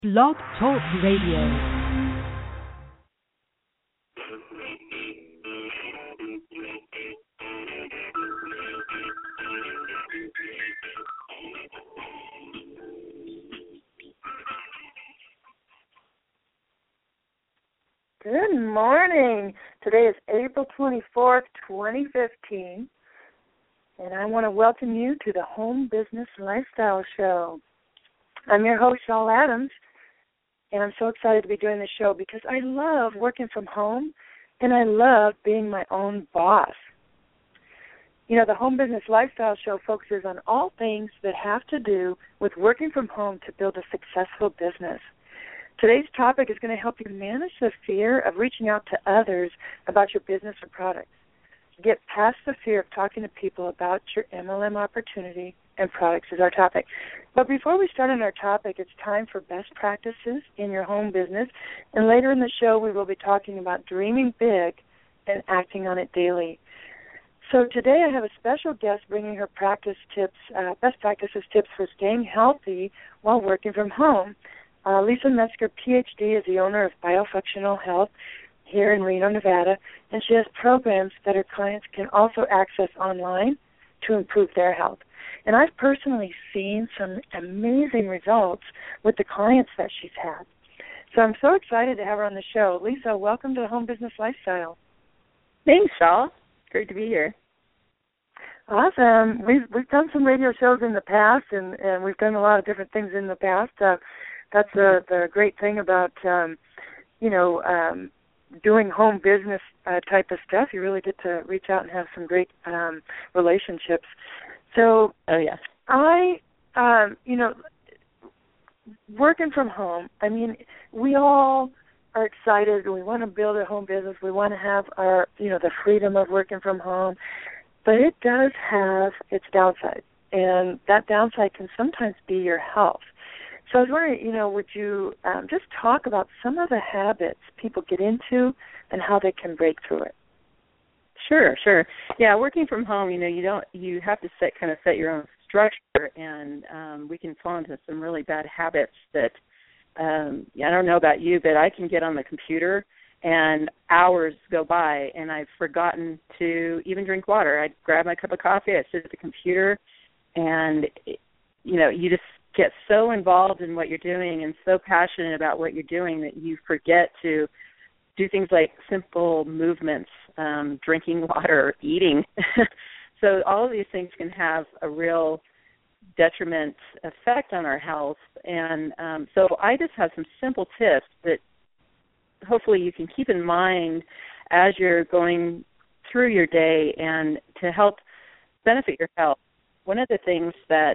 Blog Talk Radio. Good morning. Today is April 24th, 2015, and I want to welcome you to the Home Business Lifestyle Show. I'm your host, Shawl Adams, and I'm so excited to be doing this show because I love working from home, and I love being my own boss. You know, the Home Business Lifestyle Show focuses on all things that have to do with working from home to build a successful business. Today's topic is going to help you manage the fear of reaching out to others about your business or products. Get past the fear of talking to people about your MLM opportunity and products is our topic. But before we start on our topic, it's time for best practices in your home business. And later in the show, we will be talking about dreaming big and acting on it daily. So today I have a special guest bringing her best practices tips for staying healthy while working from home. Lisa Metzger, Ph.D., is the owner of Biofunctional Health here in Reno, Nevada, and she has programs that her clients can also access online to improve their health. And I've personally seen some amazing results with the clients that she's had. So I'm so excited to have her on the show. Lisa, welcome to the Home Business Lifestyle. Thanks, Shawl. Great to be here. Awesome. We've done some radio shows in the past, and we've done a lot of different things in the past. That's the great thing about, doing home business type of stuff. You really get to reach out and have some great relationships. So, working from home, I mean, we all are excited. We want to build a home business. We want to have our, the freedom of working from home. But it does have its downside, and that downside can sometimes be your health. So I was wondering, would you just talk about some of the habits people get into and how they can break through it? Sure. Yeah, working from home, you have to set your own structure, and we can fall into some really bad habits that, I don't know about you, but I can get on the computer and hours go by, and I've forgotten to even drink water. I grab my cup of coffee, I sit at the computer, and, you just get so involved in what you're doing and so passionate about what you're doing that you forget to do things like simple movements, drinking water, eating. So all of these things can have a real detriment effect on our health. And so I just have some simple tips that hopefully you can keep in mind as you're going through your day and to help benefit your health. One of the things that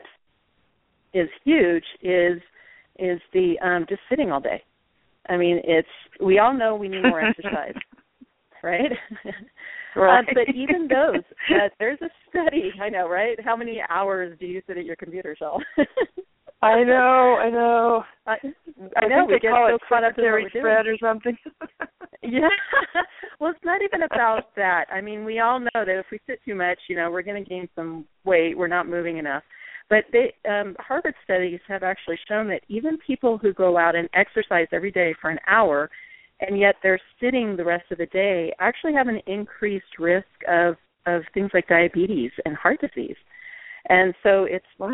is huge is the just sitting all day. I mean, we all know we need more exercise, right? Right. But even those, there's a study, I know, right? How many hours do you sit at your computer, Shawl? I know. I know. We get so caught up in what we're spread or something. Yeah. Well, it's not even about that. I mean, we all know that if we sit too much, we're going to gain some weight. We're not moving enough. But Harvard studies have actually shown that even people who go out and exercise every day for an hour, and yet they're sitting the rest of the day, actually have an increased risk of things like diabetes and heart disease. And so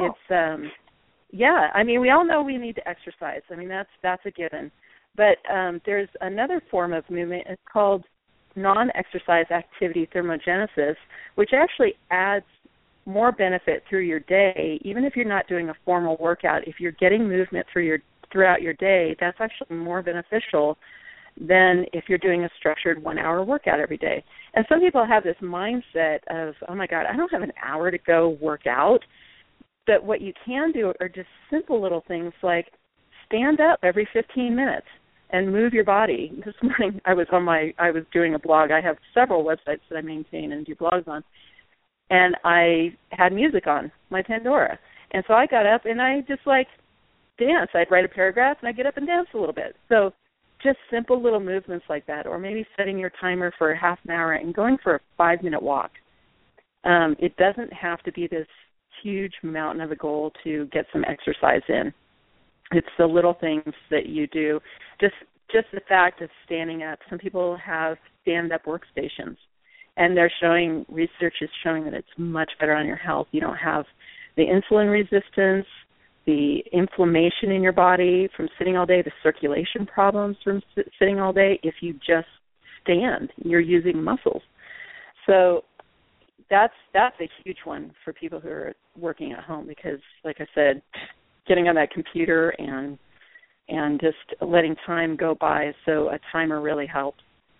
I mean, we all know we need to exercise. I mean, that's a given. But there's another form of movement. It's called non-exercise activity thermogenesis, which actually adds more benefit through your day. Even if you're not doing a formal workout, if you're getting movement throughout your day, that's actually more beneficial than if you're doing a structured 1-hour workout every day. And some people have this mindset of, oh my God, I don't have an hour to go work out. But what you can do are just simple little things like stand up every 15 minutes and move your body. This morning I was doing a blog. I have several websites that I maintain and do blogs on. And I had music on my Pandora. And so I got up and I just dance. I'd write a paragraph and I'd get up and dance a little bit. So just simple little movements like that, or maybe setting your timer for half an hour and going for a 5-minute walk. It doesn't have to be this huge mountain of a goal to get some exercise in. It's the little things that you do. Just the fact of standing up. Some people have stand-up workstations, and research is showing that it's much better on your health. You don't have the insulin resistance, the inflammation in your body from sitting all day, the circulation problems from sitting all day. If you just stand, you're using muscles. So that's a huge one for people who are working at home because, like I said, getting on that computer and just letting time go by. So a timer really helps.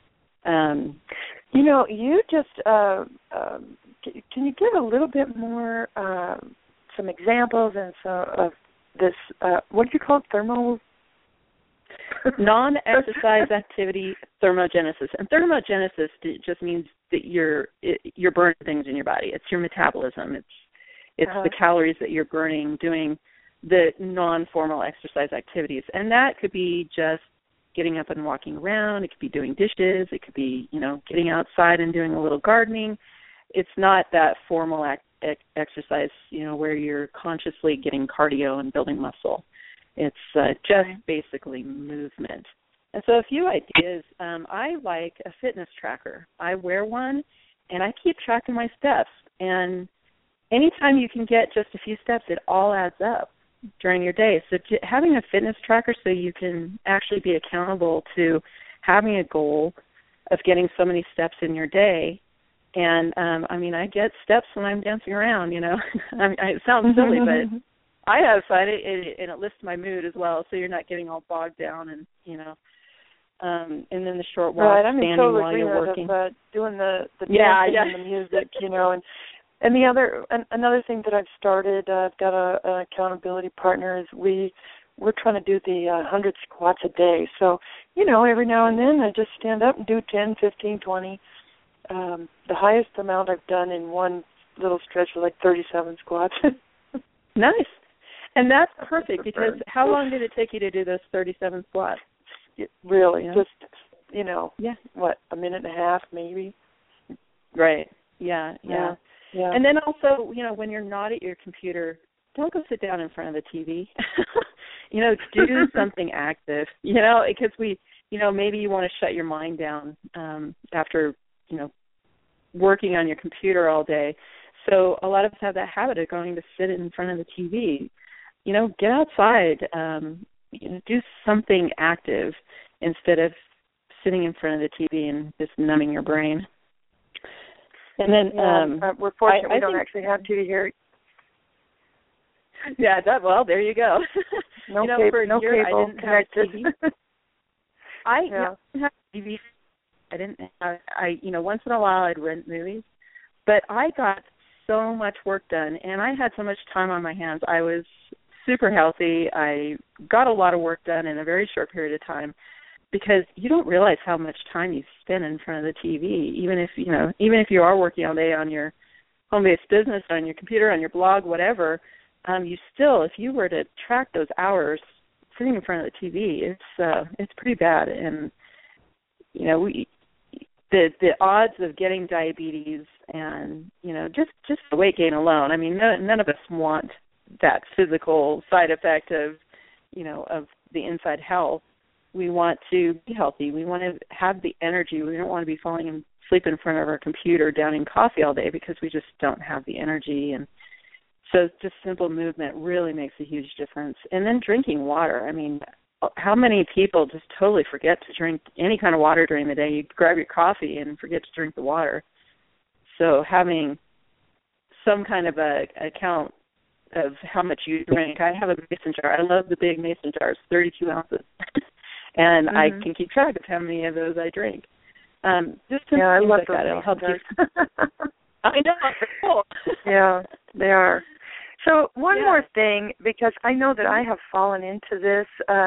You just can you give a little bit more, some examples and some of this? What do you call it? Thermal. Non-exercise activity thermogenesis, and thermogenesis just means that you're burning things in your body. It's your metabolism. It's the calories that you're burning doing the non-formal exercise activities, and that could be just getting up and walking around. It could be doing dishes. It could be getting outside and doing a little gardening. It's not that formal exercise where you're consciously getting cardio and building muscle. It's just basically movement. And so a few ideas. I like a fitness tracker. I wear one, and I keep track of my steps. And anytime you can get just a few steps, it all adds up during your day. So having a fitness tracker so you can actually be accountable to having a goal of getting so many steps in your day. And, I get steps when I'm dancing around, it sounds silly, but I have found it, and it lifts my mood as well, so you're not getting all bogged down and and then the short walk, standing while you're working. Doing the dancing and the music, and the another thing that I've started, I've got an accountability partner, is we're trying to do the 100 squats a day. So, every now and then I just stand up and do 10, 15, 20. The highest amount I've done in one little stretch was like 37 squats. Nice. And that's perfect because how long did it take you to do those 37 squats? Really, just, what, a minute and a half maybe? Right. Yeah. And then also, when you're not at your computer, don't go sit down in front of the TV. Do something active, because maybe you want to shut your mind down after, working on your computer all day. So a lot of us have that habit of going to sit in front of the TV. Get outside, do something active instead of sitting in front of the TV and just numbing your brain. And then we're fortunate we don't actually have TV here. Yeah, there you go. No cable connected. I didn't have TV. I didn't have. Once in a while I'd rent movies, but I got so much work done, and I had so much time on my hands. I was super healthy. I got a lot of work done in a very short period of time, because you don't realize how much time you spend in front of the TV. Even if you are working all day on your home-based business, on your computer, on your blog, whatever, you still, if you were to track those hours sitting in front of the TV, it's pretty bad. And the odds of getting diabetes and just the weight gain alone. None of us want that physical side effect of the inside health. We want to be healthy. We want to have the energy. We don't want to be falling asleep in front of our computer downing coffee all day because we just don't have the energy. And so just simple movement really makes a huge difference. And then drinking water. How many people just totally forget to drink any kind of water during the day? You grab your coffee and forget to drink the water. So having some kind of a account of how much you drink. I have a mason jar. I love the big mason jars, 32 ounces. And I can keep track of how many of those I drink. Just things I love like that. It'll help you. I know. They're cool. Yeah, they are. So one more thing, because I know that I have fallen into this,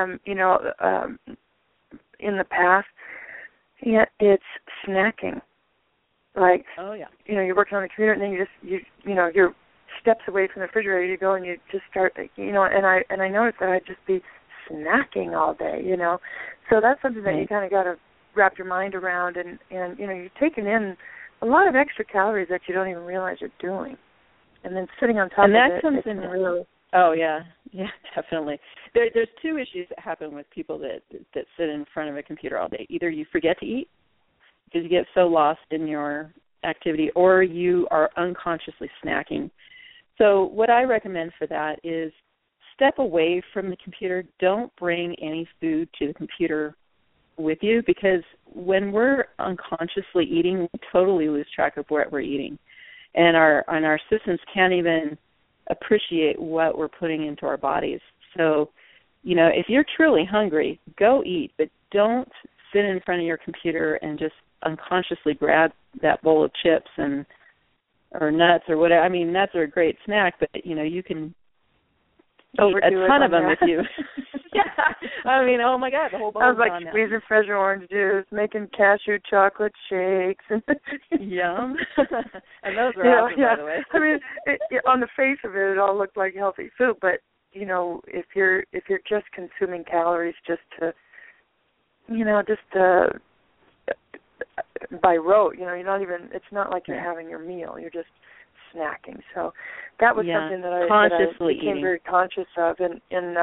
in the past. Yeah, it's snacking. Like, you're working on the computer, and then you're steps away from the refrigerator. You go and you just start, and I noticed that I'd just be snacking all day, So that's something that you kind of got to wrap your mind around, and you're taking in a lot of extra calories that you don't even realize you're doing. And then sitting on top of it, it's really... Oh, yeah, definitely. There's two issues that happen with people that sit in front of a computer all day. Either you forget to eat because you get so lost in your activity, or you are unconsciously snacking. So what I recommend for that is step away from the computer. Don't bring any food to the computer with you, because when we're unconsciously eating, we totally lose track of what we're eating. And our systems can't even appreciate what we're putting into our bodies. So, if you're truly hungry, go eat, but don't sit in front of your computer and just unconsciously grab that bowl of chips or nuts or whatever. I mean, nuts are a great snack, but you can eat a ton of them if you. Yeah, I mean, oh my God, the whole bowl. I was like squeezing fresh orange juice, making cashew chocolate shakes, and yum. And those are awesome, by the way. I mean, on the face of it, it all looked like healthy food, but if you're just consuming calories just to, by rote, you're not even. It's not like you're having your meal. You're just snacking. So that was something that I became very conscious of, and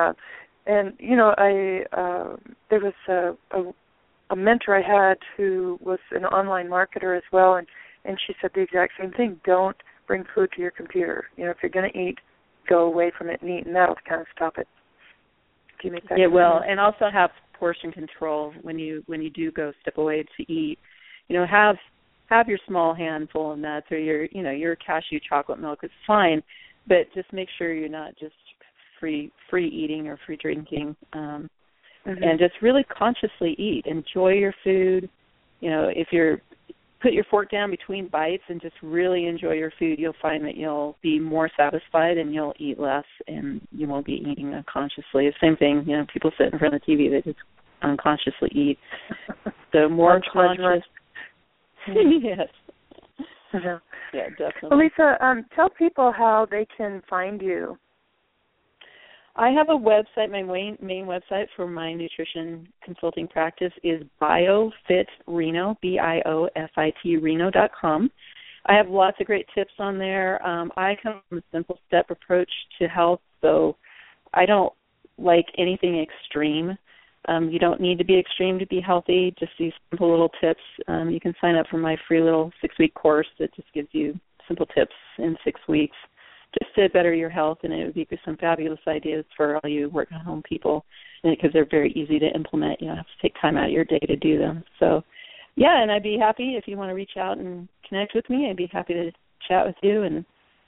there was a mentor I had who was an online marketer as well, and she said the exact same thing. Don't bring food to your computer. If you're going to eat, go away from it and eat, and that'll kind of stop it. Do you make that? Yeah, well, and also have portion control when you do go step away to eat. Have your small handful of nuts or your cashew chocolate milk. It's fine, but just make sure you're not just free eating or free drinking, and just really consciously eat. Enjoy your food. If you're put your fork down between bites and just really enjoy your food, you'll find that you'll be more satisfied and you'll eat less, and you won't be eating unconsciously. The same thing, people sit in front of the TV, they just unconsciously eat. So more conscious. Yes. Yeah, definitely. Well, Lisa, tell people how they can find you. I have a website. My main website for my nutrition consulting practice is BioFitReno, BIOFIT Reno.com. I have lots of great tips on there. I come from a simple step approach to health, so I don't like anything extreme. You don't need to be extreme to be healthy, just these simple little tips. You can sign up for my free little 6-week course that just gives you simple tips in 6 weeks just to better your health, and it would be some fabulous ideas for all you work-at-home people, because they're very easy to implement. You don't have to take time out of your day to do them. So, yeah, and I'd be happy if you want to reach out and connect with me. I'd be happy to chat with you, and,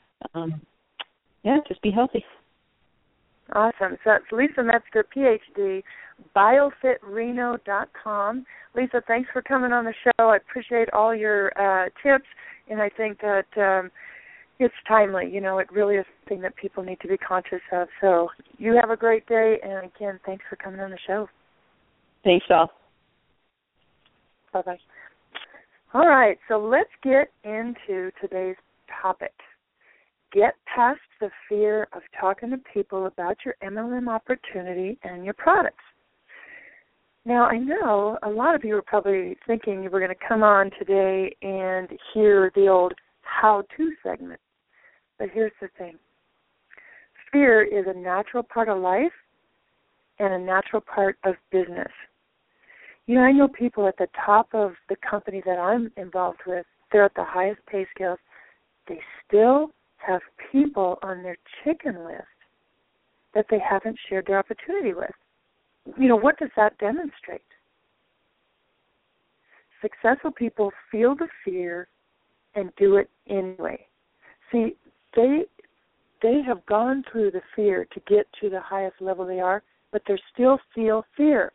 just be healthy. Awesome. So it's Lisa Metzger, PhD, BioFitReno.com. Lisa, thanks for coming on the show. I appreciate all your tips, and I think that it's timely. It really is something that people need to be conscious of. So you have a great day, and again, thanks for coming on the show. Thanks, all. Bye-bye. All right, so let's get into today's topic. Get past the fear of talking to people about your MLM opportunity and your products. Now, I know a lot of you are probably thinking you were going to come on today and hear the old how-to segment. But here's the thing. Fear is a natural part of life and a natural part of business. I know people at the top of the company that I'm involved with, they're at the highest pay scales. They still have people on their chicken list that they haven't shared their opportunity with. What does that demonstrate? Successful people feel the fear and do it anyway. See, they have gone through the fear to get to the highest level they are, but they still feel fear.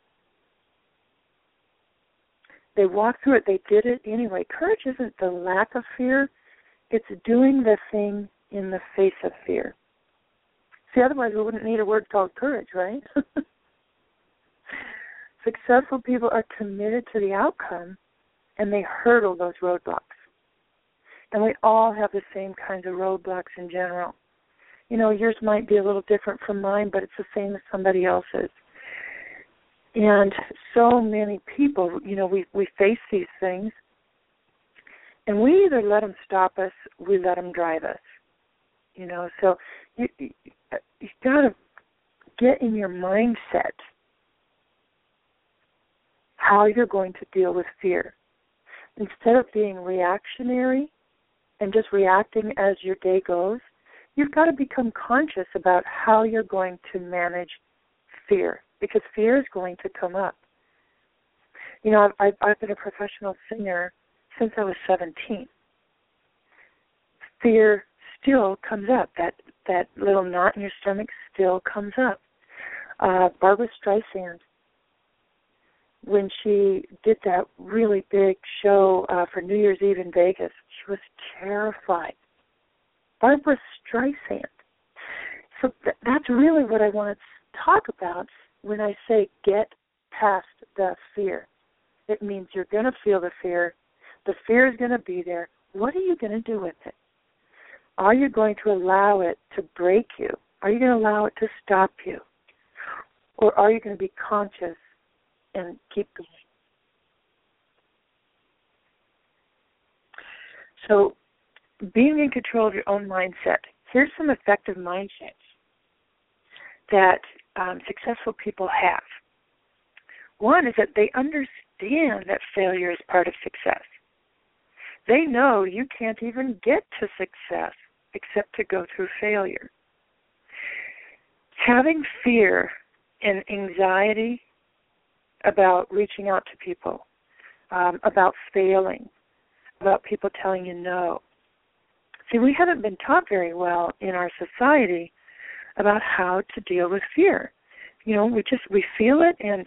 They walked through it. They did it anyway. Courage isn't the lack of fear. It's doing the thing in the face of fear. See, otherwise we wouldn't need a word called courage, right? Successful people are committed to the outcome, and they hurdle those roadblocks. And we all have the same kinds of roadblocks in general. Yours might be a little different from mine, but it's the same as somebody else's. And so many people, we face these things, and we either let them stop us, we let them drive us. So you've got to get in your mindset how you're going to deal with fear. Instead of being reactionary and just reacting as your day goes, you've got to become conscious about how you're going to manage fear, because fear is going to come up. You know, I've been a professional singer since I was 17. Fear still comes up. That little knot in your stomach still comes up. Barbra Streisand, when she did that really big show for New Year's Eve in Vegas, she was terrified. Barbra Streisand. So that's really what I want to talk about when I say get past the fear. It means you're going to feel the fear. The fear is going to be there. What are you going to do with it? Are you going to allow it to break you? Are you going to allow it to stop you? Or are you going to be conscious and keep going? So, being in control of your own mindset. Here's some effective mindsets that successful people have. One is that they understand that failure is part of success. They know you can't even get to success except to go through failure. Having fear and anxiety about reaching out to people, about failing, about people telling you no. See, we haven't been taught very well in our society about how to deal with fear. You know, we feel it, and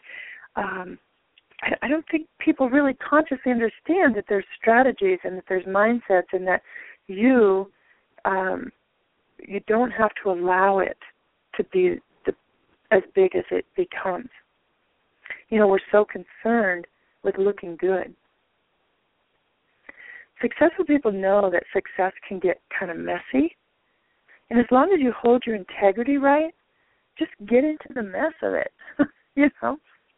I don't think people really consciously understand that there's strategies and that there's mindsets, and that you don't have to allow it to be as big as it becomes. You know, we're so concerned with looking good. Successful people know that success can get kind of messy, and as long as you hold your integrity right, just get into the mess of it, you know.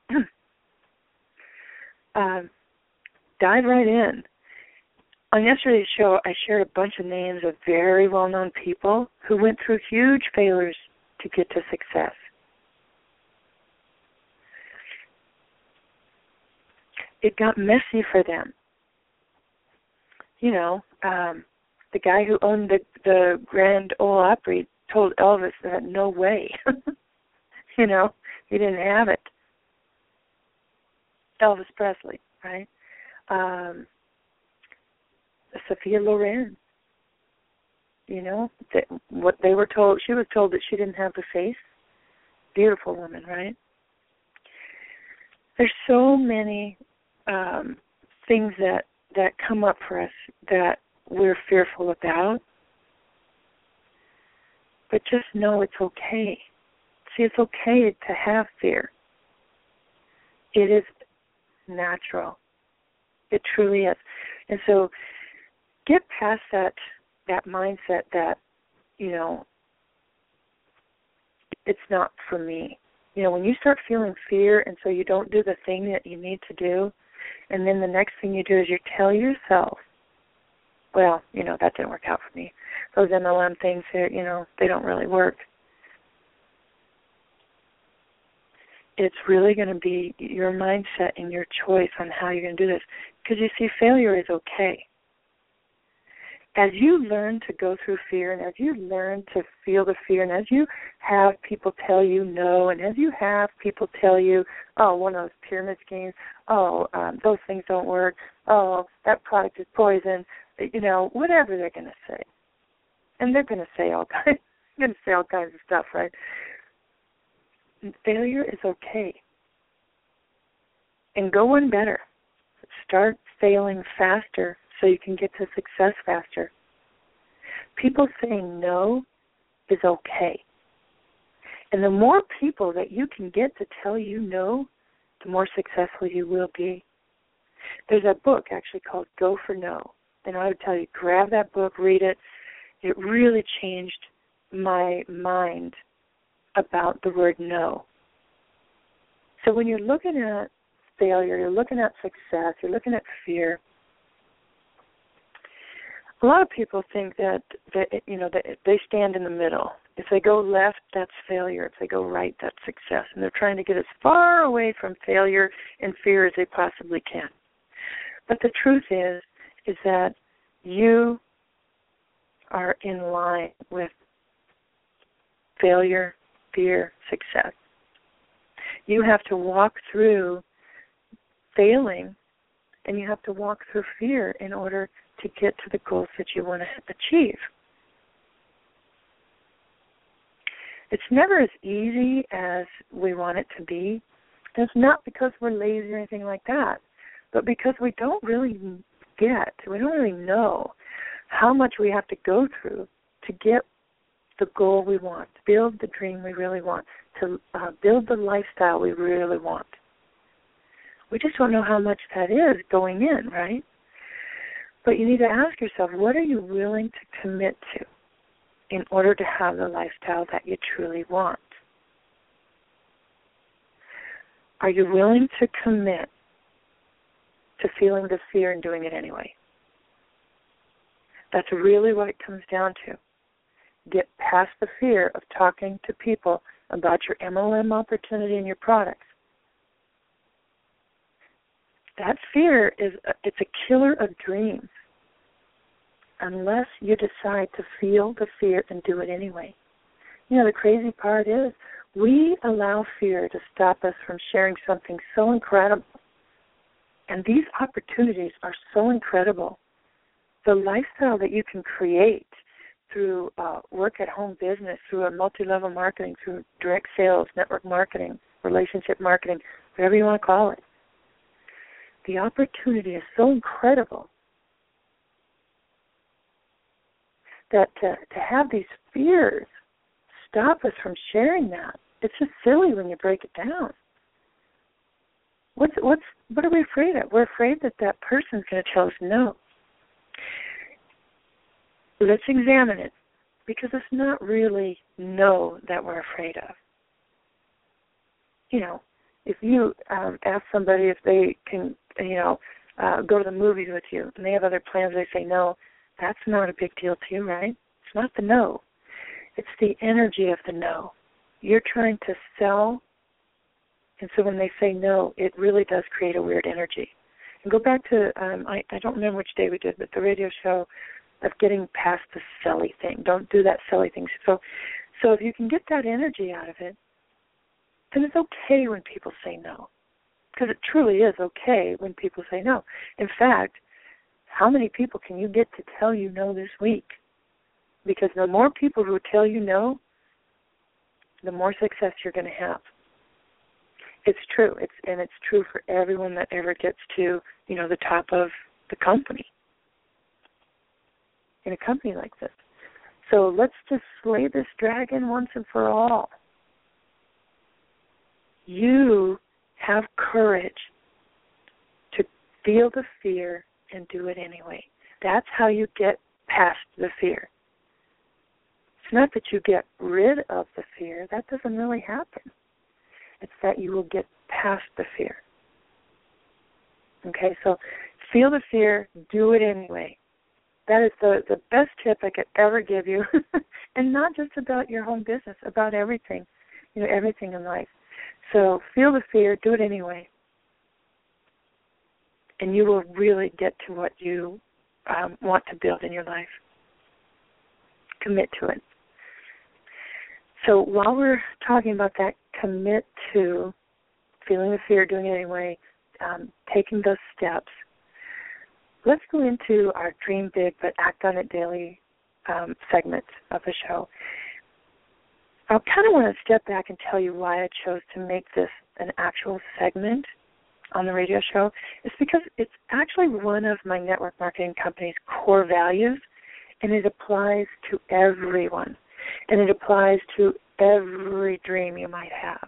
Dive right in. On yesterday's show, I shared a bunch of names of very well-known people who went through huge failures to get to success. It got messy for them. You know, the guy who owned the Grand Ole Opry told Elvis that no way. You know, he didn't have it. Elvis Presley, right? Sophia Loren. You know, what they were told, she was told that she didn't have the face. Beautiful woman, right? There's so many things that come up for us that we're fearful about. But just know it's okay. See, it's okay to have fear. It is natural. It truly is. And so get past that mindset that, you know, it's not for me. You know, when you start feeling fear and so you don't do the thing that you need to do, and then the next thing you do is you tell yourself, well, you know, that didn't work out for me. Those MLM things, you know, they don't really work. It's really going to be your mindset and your choice on how you're going to do this. Because you see, failure is okay. As you learn to go through fear, and as you learn to feel the fear, and as you have people tell you no, and as you have people tell you, oh, one of those pyramid schemes, oh, those things don't work, oh, that product is poison, you know, whatever they're going to say. And they're going to say all kinds of stuff, right? Failure is okay. And go one better. Start failing faster so you can get to success faster. People saying no is okay. And the more people that you can get to tell you no, the more successful you will be. There's a book actually called Go for No. And I would tell you, grab that book, read it. It really changed my mind about the word no. So when you're looking at failure, you're looking at success, you're looking at fear, a lot of people think that you know, that they stand in the middle. If they go left, that's failure. If they go right, that's success. And they're trying to get as far away from failure and fear as they possibly can. But the truth is that you are in line with failure, fear, success. You have to walk through failing, and you have to walk through fear in order to get to the goals that you want to achieve. It's never as easy as we want it to be. It's not because we're lazy or anything like that, but because we don't really know how much we have to go through to get the goal we want, to build the dream we really want, to build the lifestyle we really want. We just don't know how much that is going in, right? But you need to ask yourself, what are you willing to commit to in order to have the lifestyle that you truly want? Are you willing to commit to feeling the fear and doing it anyway? That's really what it comes down to. Get past the fear of talking to people about your MLM opportunity and your products. That fear it's a killer of dreams unless you decide to feel the fear and do it anyway. You know, the crazy part is we allow fear to stop us from sharing something so incredible. And these opportunities are so incredible. The lifestyle that you can create through work-at-home business, through a multi-level marketing, through direct sales, network marketing, relationship marketing, whatever you want to call it. The opportunity is so incredible that to have these fears stop us from sharing that, it's just silly when you break it down. What are we afraid of? We're afraid that person's going to tell us no. Let's examine it, because it's not really no that we're afraid of. You know, if you ask somebody if they can, go to the movies with you and they have other plans, they say no, that's not a big deal to you, right? It's not the no. It's the energy of the no. You're trying to sell, and so when they say no, it really does create a weird energy. And go back to, I don't remember which day we did, but the radio show of getting past the silly thing. Don't do that silly thing. So if you can get that energy out of it, then it's okay when people say no. Because it truly is okay when people say no. In fact, how many people can you get to tell you no this week? Because the more people who tell you no, the more success you're going to have. It's true. It's true for everyone that ever gets to, the top of the company. In a company like this. So let's just slay this dragon once and for all. You have courage to feel the fear and do it anyway. That's how you get past the fear. It's not that you get rid of the fear. That doesn't really happen. It's that you will get past the fear. Okay, so feel the fear, do it anyway. That is the best tip I could ever give you. And not just about your home business, about everything, everything in life. So feel the fear, do it anyway. And you will really get to what you want to build in your life. Commit to it. So while we're talking about that, commit to feeling the fear, doing it anyway, taking those steps. Let's go into our Dream Big but Act on It Daily segment of the show. I kind of want to step back and tell you why I chose to make this an actual segment on the radio show. It's because it's actually one of my network marketing company's core values, and it applies to everyone, and it applies to every dream you might have.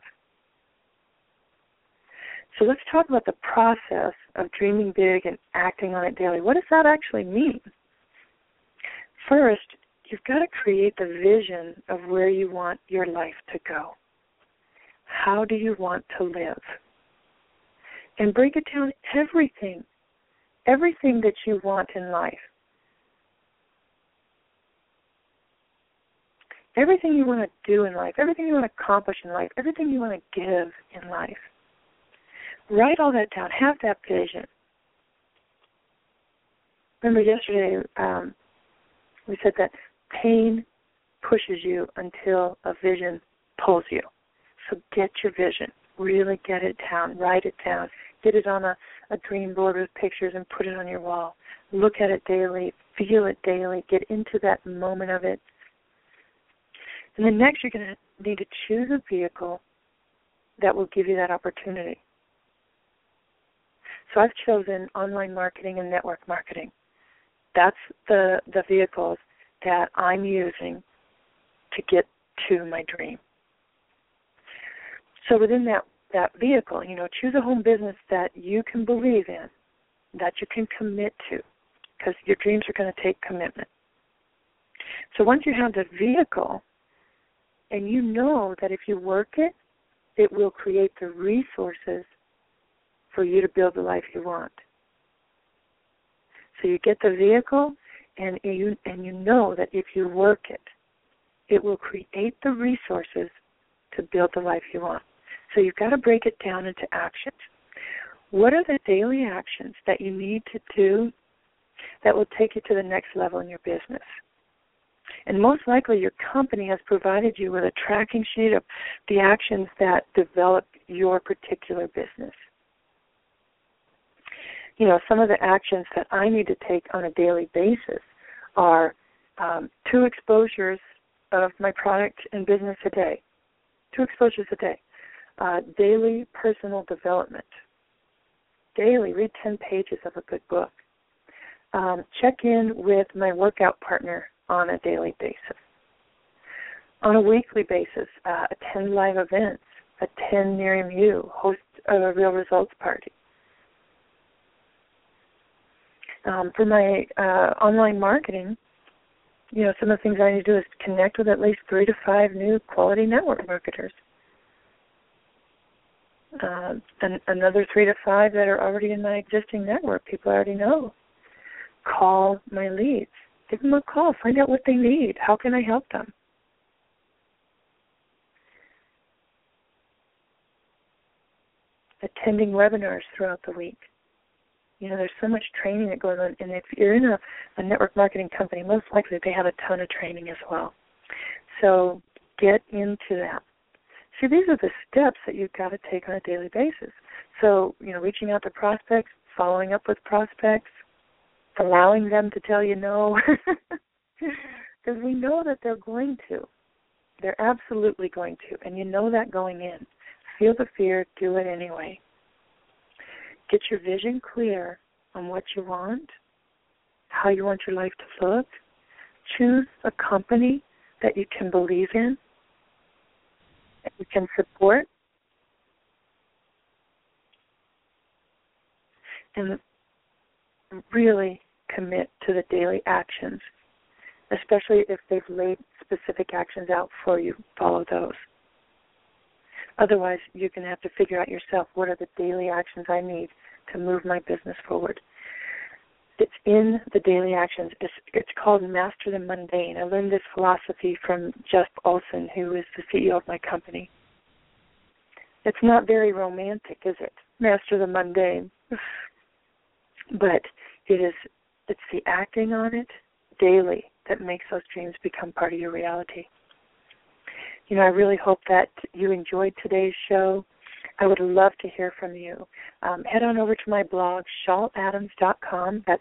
So let's talk about the process of dreaming big and acting on it daily. What does that actually mean? First, you've got to create the vision of where you want your life to go. How do you want to live? And break it down, everything that you want in life. everything you want to do in life, everything you want to accomplish in life, everything you want to give in life. Write all that down. Have that vision. Remember yesterday we said that pain pushes you until a vision pulls you. So get your vision. Really get it down. Write it down. Get it on a dream board with pictures and put it on your wall. Look at it daily. Feel it daily. Get into that moment of it. And then next you're going to need to choose a vehicle that will give you that opportunity. So I've chosen online marketing and network marketing. That's the vehicles that I'm using to get to my dream. So within that vehicle, choose a home business that you can believe in, that you can commit to, because your dreams are going to take commitment. So once you have the vehicle, and you know that if you work it, it will create the resources for you to build the life you want. So you get the vehicle, and you know that if you work it, it will create the resources to build the life you want. So you've got to break it down into actions. What are the daily actions that you need to do that will take you to the next level in your business? And most likely your company has provided you with a tracking sheet of the actions that develop your particular business. Some of the actions that I need to take on a daily basis are 2 exposures of my product and business a day. 2 exposures a day. Daily personal development. Daily, read 10 pages of a good book. Check in with my workout partner on a daily basis. On a weekly basis, attend live events, attend Miriam U, host a Real Results Party. For my online marketing, some of the things I need to do is connect with at least 3 to 5 new quality network marketers. Another 3 to 5 that are already in my existing network, people I already know. Call my leads. Give them a call. Find out what they need. How can I help them? Attending webinars throughout the week. There's so much training that goes on, and if you're in a network marketing company, most likely they have a ton of training as well. So get into that. See, these are the steps that you've got to take on a daily basis. So, reaching out to prospects, following up with prospects, allowing them to tell you no, because we know that they're going to. They're absolutely going to, and you know that going in. Feel the fear, do it anyway. Get your vision clear on what you want, how you want your life to look. Choose a company that you can believe in, that you can support, and really commit to the daily actions, especially if they've laid specific actions out for you. Follow those. Otherwise, you're going to have to figure out yourself, what are the daily actions I need to move my business forward. It's in the daily actions. It's called Master the Mundane. I learned this philosophy from Jeff Olson, who is the CEO of my company. It's not very romantic, is it? Master the Mundane. But it's the acting on it daily that makes those dreams become part of your reality. I really hope that you enjoyed today's show. I would love to hear from you. Head on over to my blog, ShallAdams.com. That's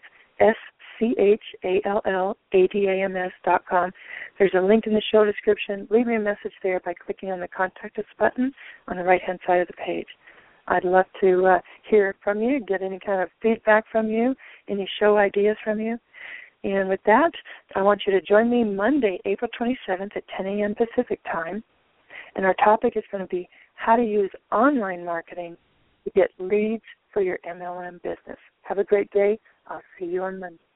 SCHALLADAMS.com. There's a link in the show description. Leave me a message there by clicking on the Contact Us button on the right-hand side of the page. I'd love to hear from you, get any kind of feedback from you, any show ideas from you. And with that, I want you to join me Monday, April 27th at 10 a.m. Pacific time. And our topic is going to be how to use online marketing to get leads for your MLM business. Have a great day. I'll see you on Monday.